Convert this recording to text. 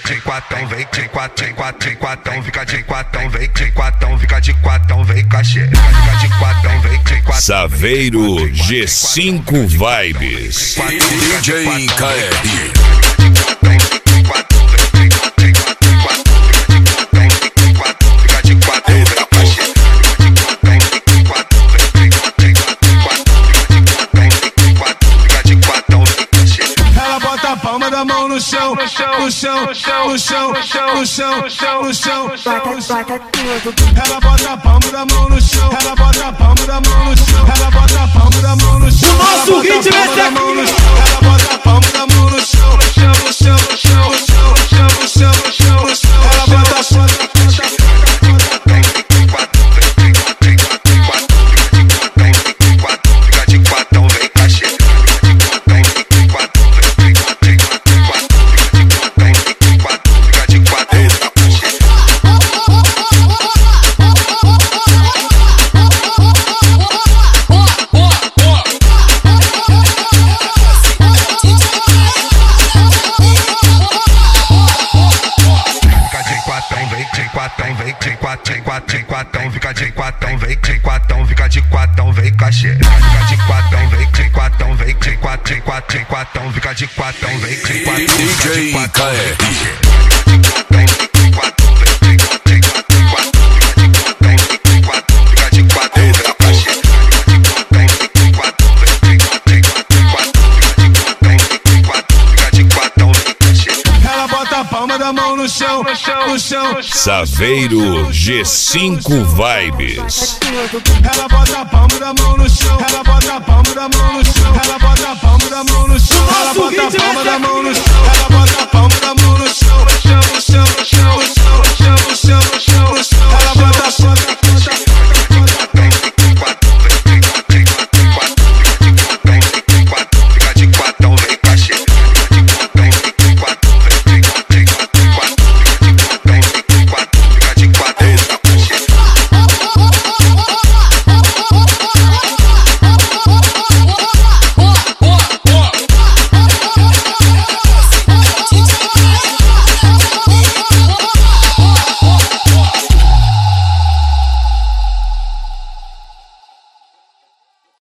de quatão, vem de quatão, fica de quatão, vem de quatão, fica de quatão, vem cachê. Fica de quatão, vem de quatão. Saveiro G5 Vibes. DJ KR. Palma da mão no chão, no chão, no chão, no chão, no chão, no chão, no chão, no chão, no chão, no chão. Ela bota a palma da mão no chão, ela bota a palma da mão no chão, ela bota a palma da mão no chão. O nosso ritmo é esse aqui. Ela bota a palma da mão no chão, no chão, no chão, no chão, no chão, no chão, no chão, no chão, no chão. Ela bota a palma. Fica de quatão, vem de quatão, fica de quatão, vem cachê. Fica de quatão, vem de quatão, vem de quatão, fica de quatão, vem de quatão, DJ KR. Palma da mão no chão, no chão, no chão. Saveiro G5 Vibes. Ela bota a palma da mão no chão, ela bota a palma da mão no chão, ela bota a palma da mão no chão, ela bota a palma da mão no chão, ela bota a palma da mão no chão.